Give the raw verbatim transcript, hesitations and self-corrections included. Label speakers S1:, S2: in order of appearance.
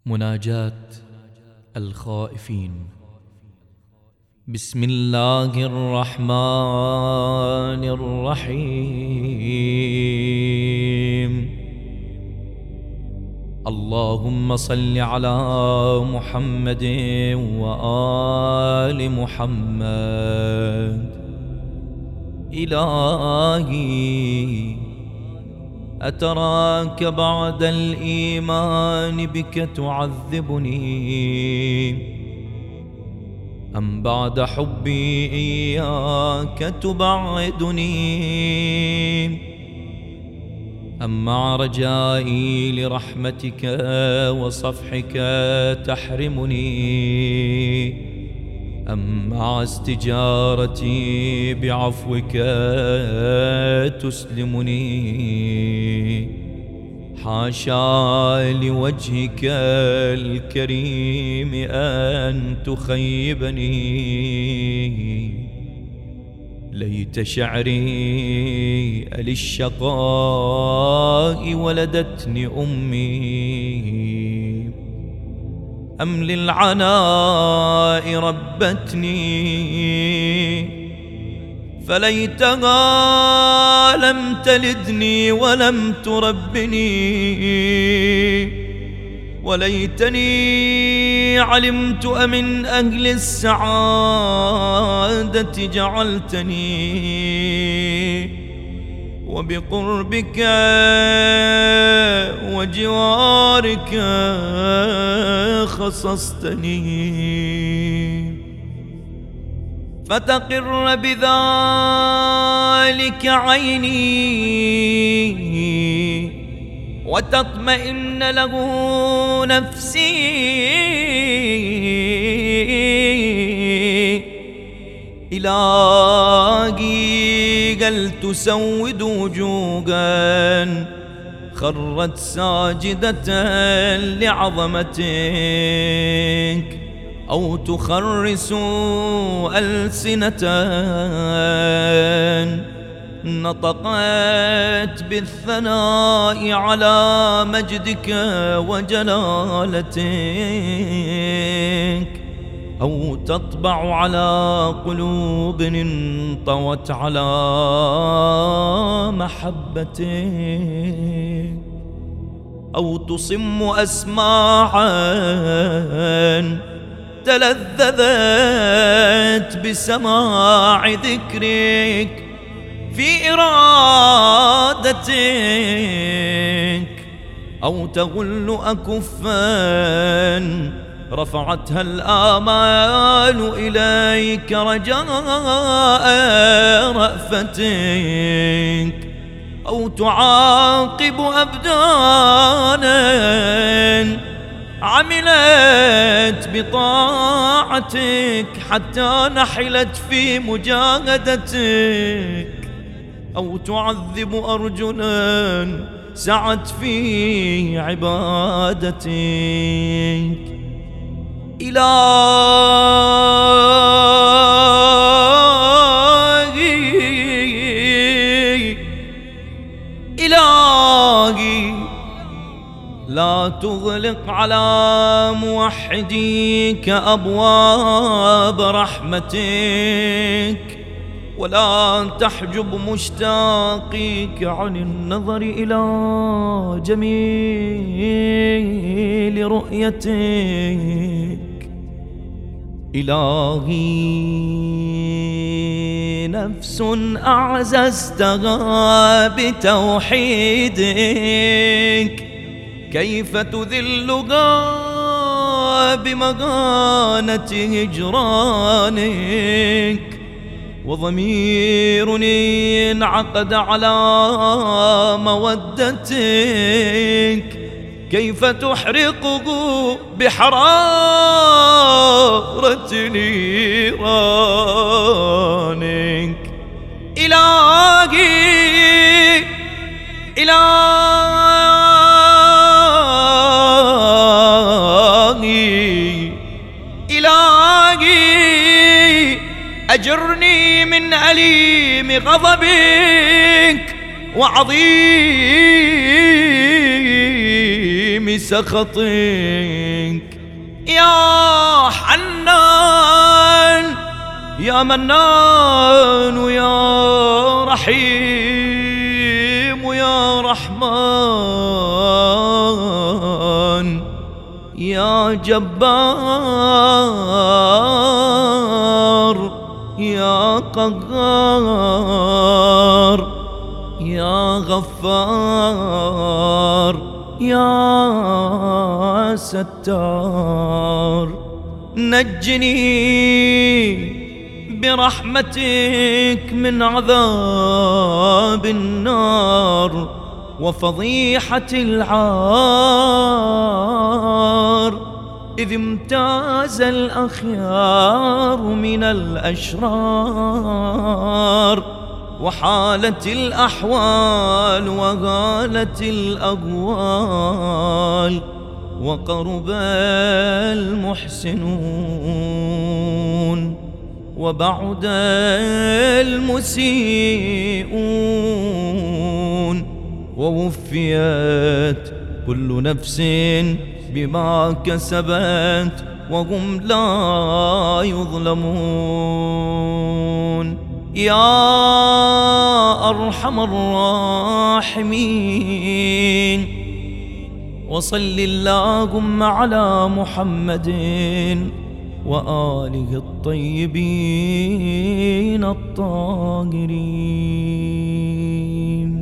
S1: مناجاة الخائفين. بسم الله الرحمن الرحيم. اللهم صل على محمد وآل محمد. إلهي أتراك بعد الإيمان بك تعذبني، أم بعد حبي إياك تبعدني، أم مع رجائي لرحمتك وصفحك تحرمني، أم مع استجارتي بعفوك تسلمني. حاشا لوجهك الكريم أن تخيبني، ليت شعري للشقاء ولدتني أمي، أم للعناء ربتني، فليتها لم تلدني ولم تربني، وليتني علمت أمن أهل السعادة جعلتني، وبقربك وجوارك خصصتني، فتقر بذلك عيني وتطمئن له نفسي، إلهي قل تسود وجوها خرت ساجدة لعظمتك، أو تخرس ألسنة نطقت بالثناء على مجدك وجلالتك، أو تطبع على قلوب انطوت على محبتك، أو تصم أسماعا تلذذت بسماع ذكرك في إرادتك، أو تغل أكفا رفعتها الآمال إليك رجاء رأفتك، أو تعاقب أبدانا عملت بطاعتك حتى نحلت في مجاهدتك، أو تعذب أرجلا سعت في عبادتك. إلهي إلهي لا تغلق على موحديك أبواب رحمتك، ولا تحجب مشتاقيك عن النظر إلى جميل رؤيتك. إلهي نفس أعززتها بتوحيدك، كيف تذلها بمغانة هجرانك، وضمير انعقد على مودتك، كيف تحرقه بحرارة نيرانك. إلهي إلهي إلهي أجرني من أليم غضبك وعظيم بسخطك يا حنان يا منان ويا رحيم ويا رحمن يا جبار يا قهار يا غفار يا ستار نجني برحمتك من عذاب النار وفضيحة العار إذ امتاز الأخيار من الأشرار وحالت الأحوال وغالت الأقوال وقرب المحسنون وبعد المسيئون ووفيت كل نفس بما كسبت وهم لا يظلمون يا أرحم الراحمين وصل اللهم على محمد وآله الطيبين الطاهرين.